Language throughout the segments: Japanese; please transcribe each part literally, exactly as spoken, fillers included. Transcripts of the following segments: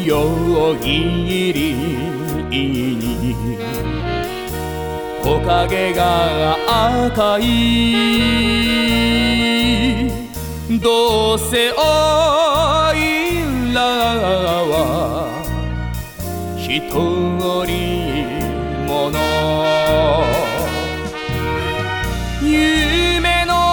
よぎりに木陰が赤いどうせおいらはひとりもの夢の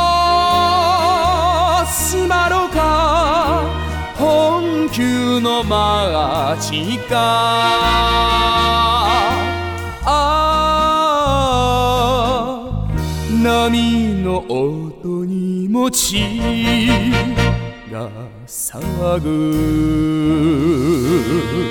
スマロか本旧の街かあ波の音に餅が騒ぐ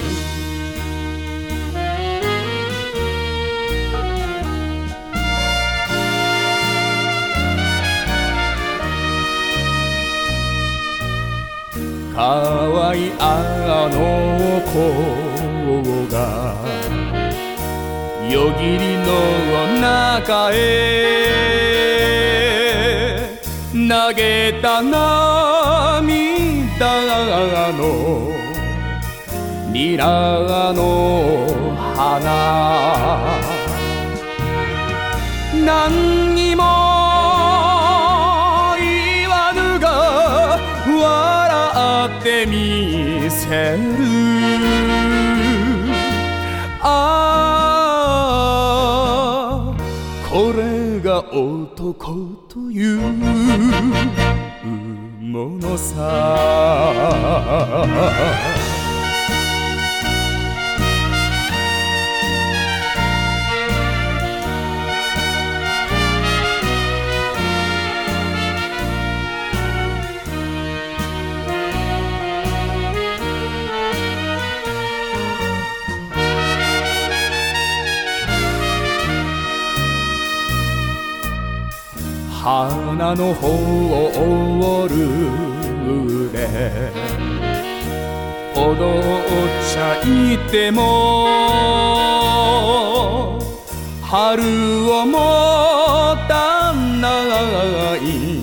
かわいあの子が夜霧の中へ投げた涙のニラの花何にも言わぬが笑ってみせるああこれが男というものさ花の方をるで踊っちゃいても春をもたない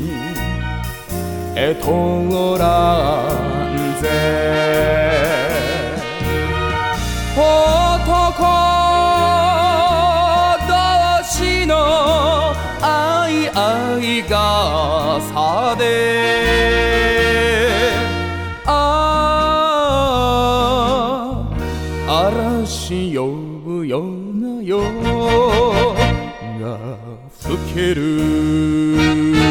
えとごらんぜ男愛がさでああ嵐呼ぶような夜が更ける